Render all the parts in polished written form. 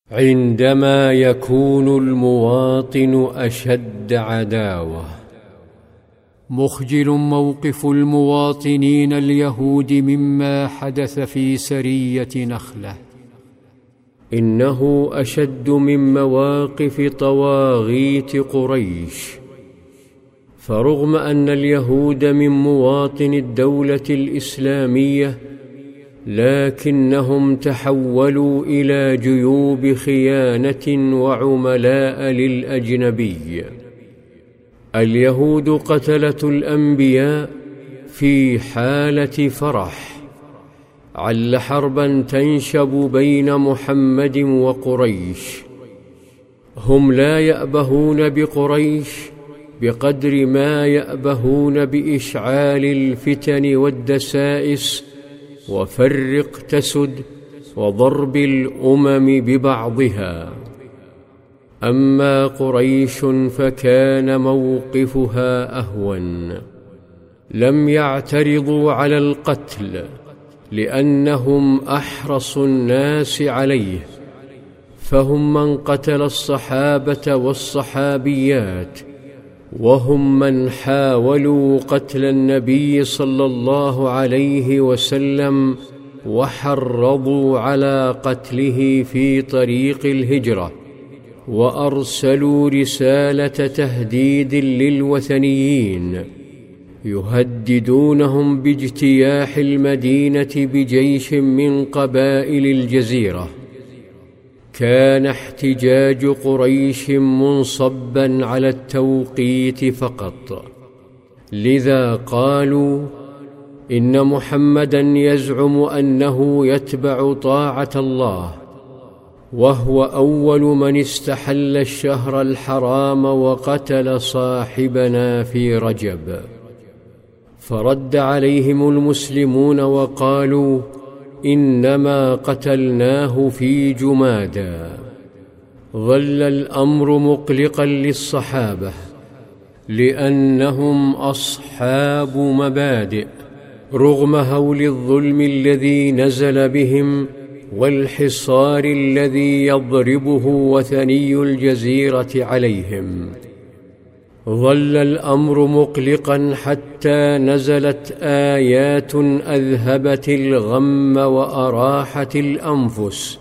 عندما يكون المواطن أشد عداوة. مخجل موقف المواطنين اليهود مما حدث في سرية نخلة. إنه أشد من مواقف طواغيت قريش، فرغم أن اليهود من مواطن الدولة الإسلامية، لكنهم تحولوا إلى جيوب خيانة وعملاء للأجنبي. اليهود قتلة الأنبياء في حالة فرح، عل حربا تنشب بين محمد وقريش. هم لا يأبهون بقريش بقدر ما يأبهون بإشعال الفتن والدسائس وفرق تسد وضرب الأمم ببعضها. أما قريش فكان موقفها أهون، لم يعترضوا على القتل لأنهم أحرص الناس عليه، فهم من قتل الصحابة والصحابيات، وهم من حاولوا قتل النبي صلى الله عليه وسلم وحرضوا على قتله في طريق الهجرة، وأرسلوا رسالة تهديد للوثنيين يهددونهم باجتياح المدينة بجيش من قبائل الجزيرة. كان احتجاج قريش منصبا على التوقيت فقط، لذا قالوا إن محمدا يزعم أنه يتبع طاعة الله، وهو أول من استحل الشهر الحرام وقتل صاحبنا في رجب. فرد عليهم المسلمون وقالوا إنما قتلناه في جمادى. ظل الأمر مقلقا للصحابة، لأنهم أصحاب مبادئ، رغم هول الظلم الذي نزل بهم والحصار الذي يضربه وثني الجزيرة عليهم. ظل الأمر مقلقا حتى نزلت آيات أذهبت الغم وأراحت الأنفس،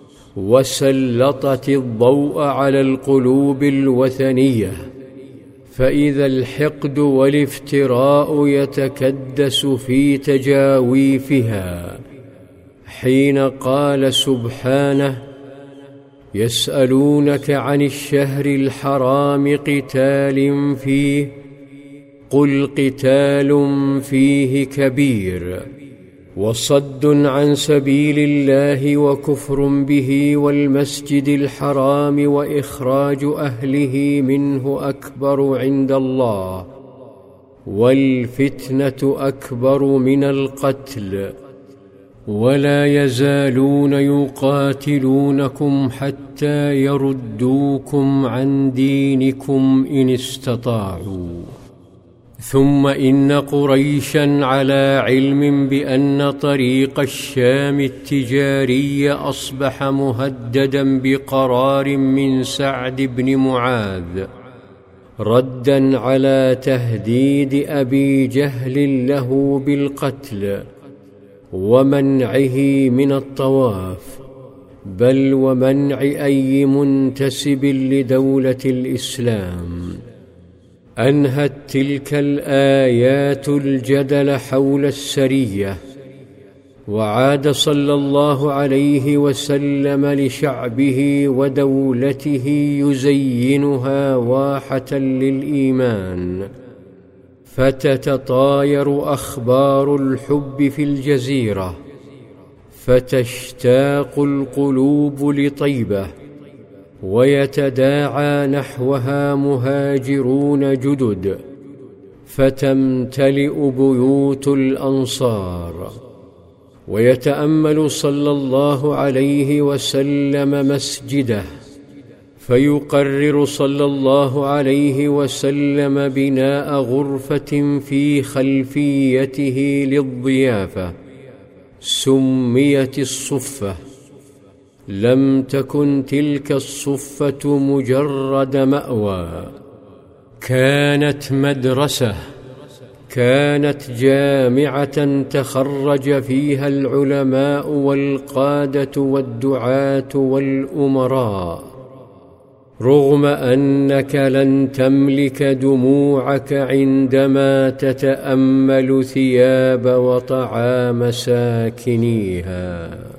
وسلطت الضوء على القلوب الوثنية، فإذا الحقد والافتراء يتكدس في تجاويفها، حين قال سبحانه: يسألونك عن الشهر الحرام قتال فيه، قل قتال فيه كبير، وصد عن سبيل الله وكفر به والمسجد الحرام وإخراج أهله منه أكبر عند الله، والفتنة أكبر من القتل، ولا يزالون يقاتلونكم حتى يردوكم عن دينكم إن استطاعوا. ثم إن قريشا على علم بأن طريق الشام التجاري أصبح مهددا بقرار من سعد بن معاذ، ردا على تهديد أبي جهل له بالقتل ومنعه من الطواف، بل ومنع أي منتسب لدولة الإسلام. أنهت تلك الآيات الجدل حول السرية، وعاد صلى الله عليه وسلم لشعبه ودولته يزينها واحة للإيمان، فتتطاير أخبار الحب في الجزيرة، فتشتاق القلوب لطيبة، ويتداعى نحوها مهاجرون جدد، فتمتلئ بيوت الأنصار. ويتأمل صلى الله عليه وسلم مسجده، فيقرر صلى الله عليه وسلم بناء غرفة في خلفيته للضيافة، سميت الصفة، لم تكن تلك الصفة مجرد مأوى، كانت مدرسة، كانت جامعة تخرج فيها العلماء والقادة والدعاة والأمراء، رغم أنك لن تملك دموعك عندما تتأمل ثياب وطعام ساكنيها.